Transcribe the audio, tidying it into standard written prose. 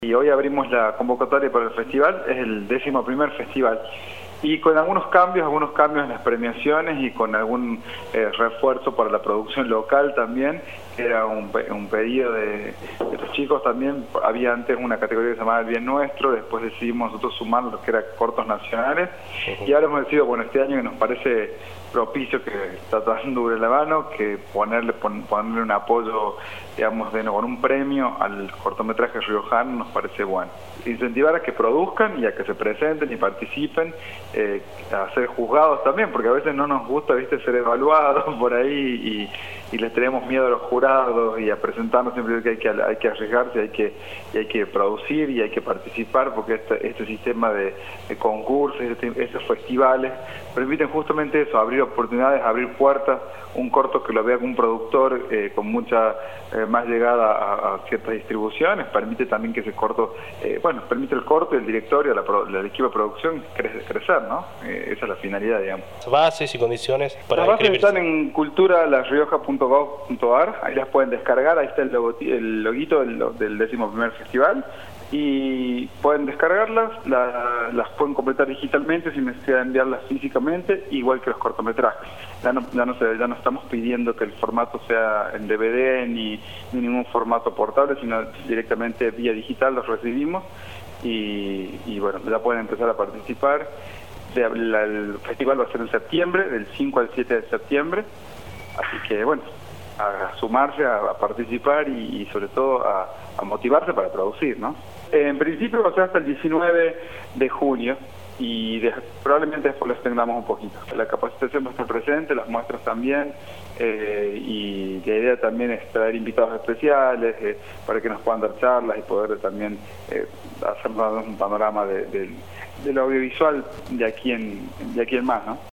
Y hoy abrimos la convocatoria para el festival, es el 11º festival. Y con algunos cambios en las premiaciones y con algún refuerzo para la producción local también, que era un pedido de los chicos también. Había antes una categoría que se llamaba El Bien Nuestro, después decidimos nosotros sumar lo que era cortos nacionales, y ahora hemos decidido, bueno, este año que nos parece propicio, que está tan duro la mano, que ponerle un apoyo, digamos, con un premio al cortometraje riojano nos parece bueno. Incentivar a que produzcan y a que se presenten y participen, a ser juzgados también, porque a veces no nos gusta, viste, ser evaluados por ahí y les tenemos miedo a los jurados y a presentarnos. Siempre que hay que arriesgarse, hay que producir y hay que participar, porque este sistema de concursos, estos festivales permiten justamente eso, abrir oportunidades, abrir puertas. Un corto que lo vea con un productor con mucha más llegada a ciertas distribuciones, permite también que ese corto, permite el corto y el director y el equipo de producción crecer, ¿no? Esa es la finalidad, digamos. Bases y condiciones para las bases están en culturalarrioja.gov.ar, ahí las pueden descargar, ahí está el loguito del 11º festival, y pueden descargarlas, las pueden completar digitalmente sin necesidad de enviarlas físicamente, igual que los cortometrajes. Ya no estamos pidiendo que el formato sea en DVD ni ningún formato portable, sino directamente vía digital los recibimos y bueno, ya pueden empezar a participar. El festival va a ser en septiembre, del 5 al 7 de septiembre, así que bueno, a sumarse, a participar y sobre todo a motivarse para producir, ¿no? En principio va a ser hasta el 19 de junio y probablemente después los tengamos un poquito. La capacitación va a estar presente, las muestras también, y la idea también es traer invitados especiales para que nos puedan dar charlas y poder también hacernos un panorama del audiovisual de aquí en más, ¿no?